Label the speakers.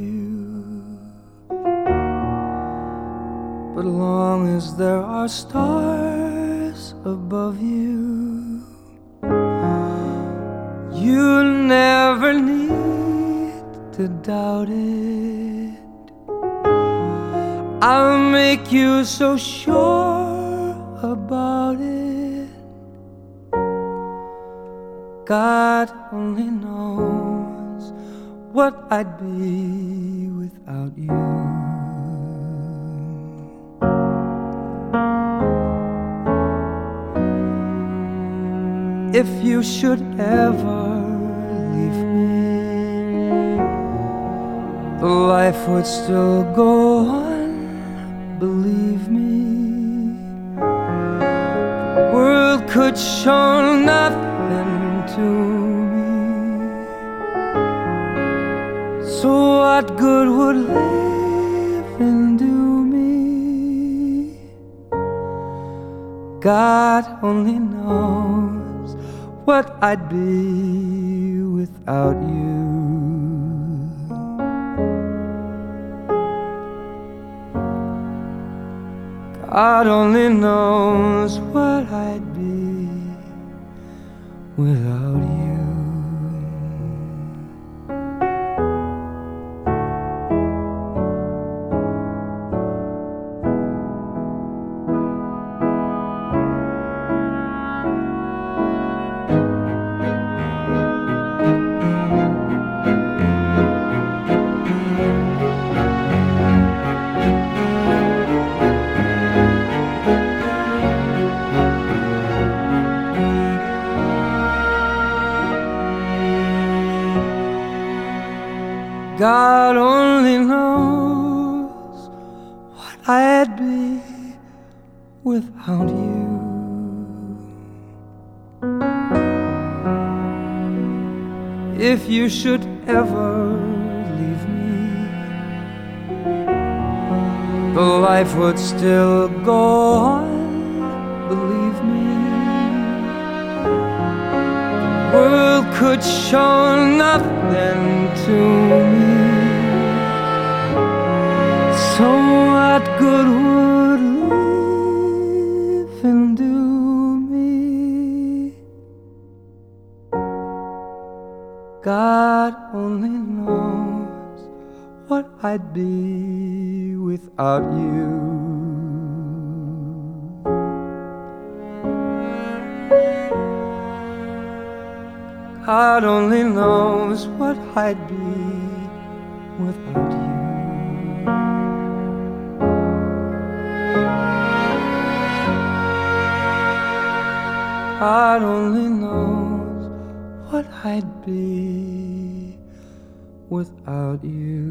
Speaker 1: you. But long as there are stars above you, you never need to doubt it. I'll make you so sure about it. God only knows what I'd be without you. If you should ever leave me, life would still go on, believe me. The world could show nothing to me, so what good would living do me? God only knows what I'd be without you. God only knows what I'd be without you. God only knows what I'd be without you. If you should ever leave me, the life would still go on, believe me. The world could show nothing to me, so what good would living do me? God only knows what I'd be without you. God only knows what I'd be without you. God only knows what I'd be without you.